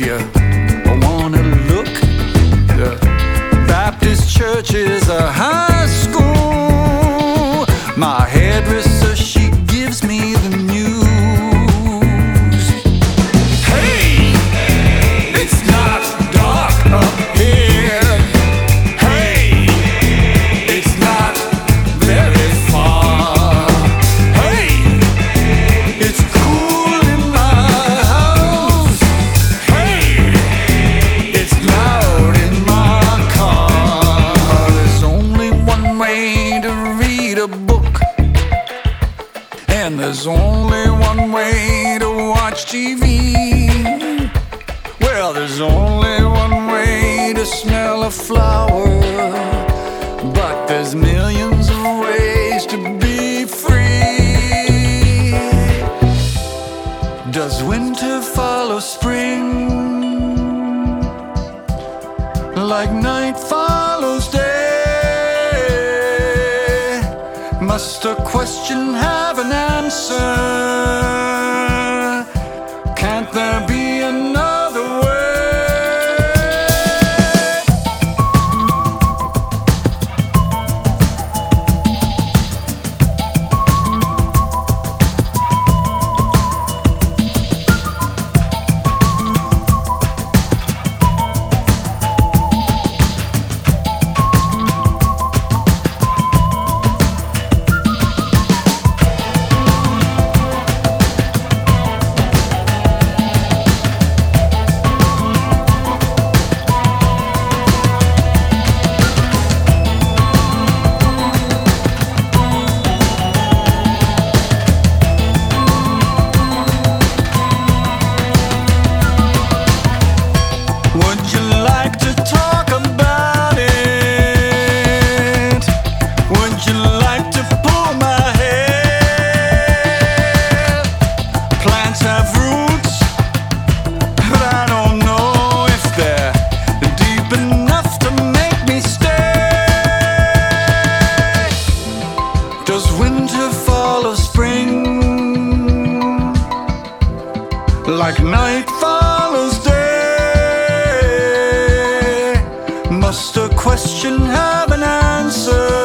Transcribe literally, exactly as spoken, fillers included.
you wanna look, the Baptist church is a high school. My hairdresser, she gives me the news. Hey, it's not dark up here. Hey, it's not very far. Hey, it's cool in my house. Hey, it's loud in my car. There's only one way to read a book, and there's only one way to watch T V. Well, there's only one way to smell a flower, but there's millions of ways to be free. Does winter follow spring, like night follows day? Must a question have an answer? Can't there be another way? Would you like to talk about it? Would you like to pull my hair? Plants have roots, but I don't know if they're deep enough to make me stay. Does winter follow spring, like night follows day? Must a question have an answer?